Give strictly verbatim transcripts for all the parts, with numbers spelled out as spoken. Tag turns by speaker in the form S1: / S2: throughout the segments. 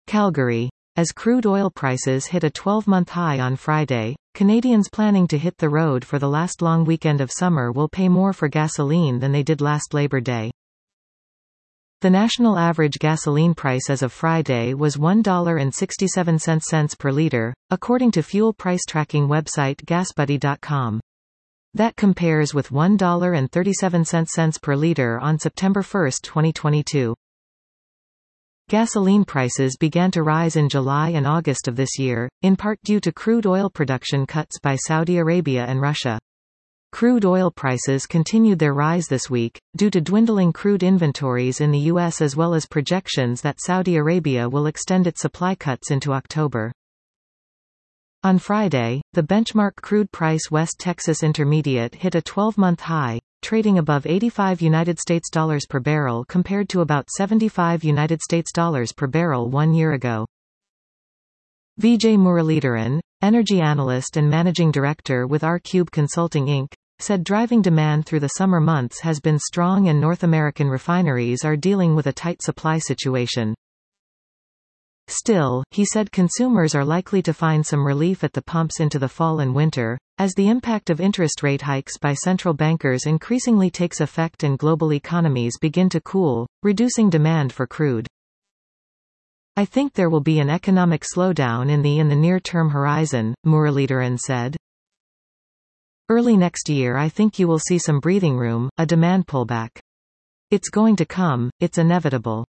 S1: Calgary. As crude oil prices hit a twelve-month high on Friday, Canadians planning to hit the road for the last long weekend of summer will pay more for gasoline than they did last Labor Day. The national average gasoline price as of Friday was one dollar and sixty-seven cents per liter, according to fuel price tracking website GasBuddy dot com. That compares with one dollar and thirty-seven cents per liter on September first, twenty twenty-two. Gasoline prices began to rise in July and August of this year, in part due to crude oil production cuts by Saudi Arabia and Russia. Crude oil prices continued their rise this week, due to dwindling crude inventories in the U S as well as projections that Saudi Arabia will extend its supply cuts into October. On Friday, the benchmark crude price West Texas Intermediate hit a twelve-month high, trading above eighty-five United States dollars per barrel compared to about seventy-five United States dollars per barrel one year ago. Vijay Muralidharan, energy analyst and managing director with R Cube Consulting Incorporated, said driving demand through the summer months has been strong and North American refineries are dealing with a tight supply situation. Still, he said consumers are likely to find some relief at the pumps into the fall and winter, as the impact of interest rate hikes by central bankers increasingly takes effect and global economies begin to cool, reducing demand for crude. I think there will be an economic slowdown in the in the near-term horizon, Muralidharan said. Early next year I think you will see some breathing room, a demand pullback. It's going to come, it's inevitable.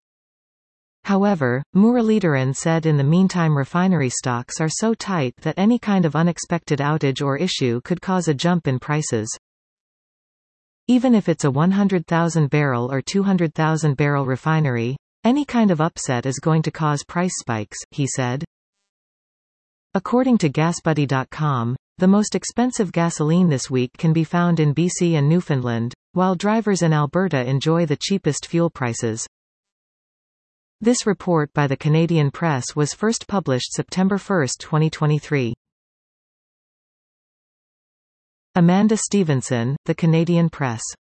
S1: However, Muralidharan said in the meantime refinery stocks are so tight that any kind of unexpected outage or issue could cause a jump in prices. Even if it's a one hundred thousand barrel or two hundred thousand barrel refinery, any kind of upset is going to cause price spikes, he said. According to GasBuddy dot com, the most expensive gasoline this week can be found in B C and Newfoundland, while drivers in Alberta enjoy the cheapest fuel prices. This report by the Canadian Press was first published September first, twenty twenty-three. Amanda Stevenson, The Canadian Press.